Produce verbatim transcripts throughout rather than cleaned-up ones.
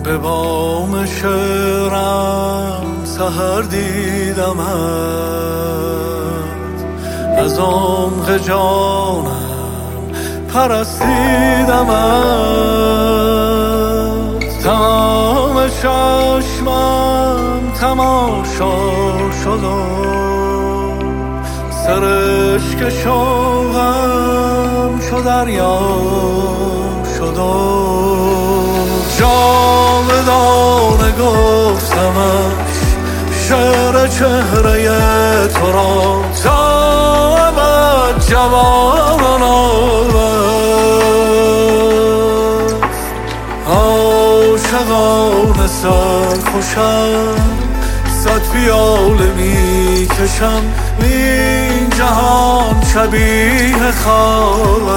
به بام شعرم سحر دیدمت، از عمق جانم پرستیدمت. تمام چشمم تماشا شد و سرشک شوقم شد دریا شد و جاودانه گفتمش شعر چهره تو را تا ابد جوان آورد. عاشقانه سرخوشم صد پیاله می کشم، این جهان شبیه خواب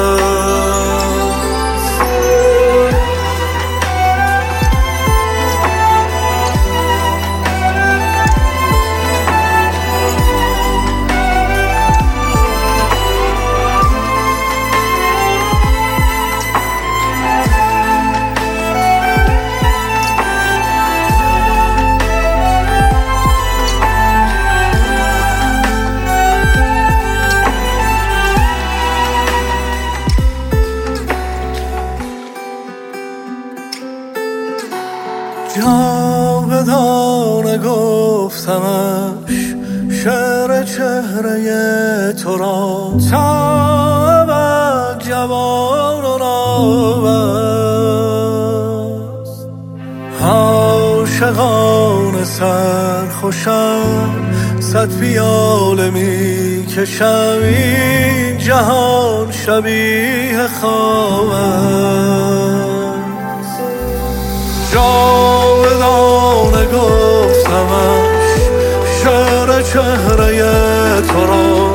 جاودانه گفتمش شعر چهره تو را تا ابد جوان و نوست. عاشقانه سرخوشم صد پیاله می کشم، این جهان شبیه خواب است. جاودانه گفتمش شعر چهره تو را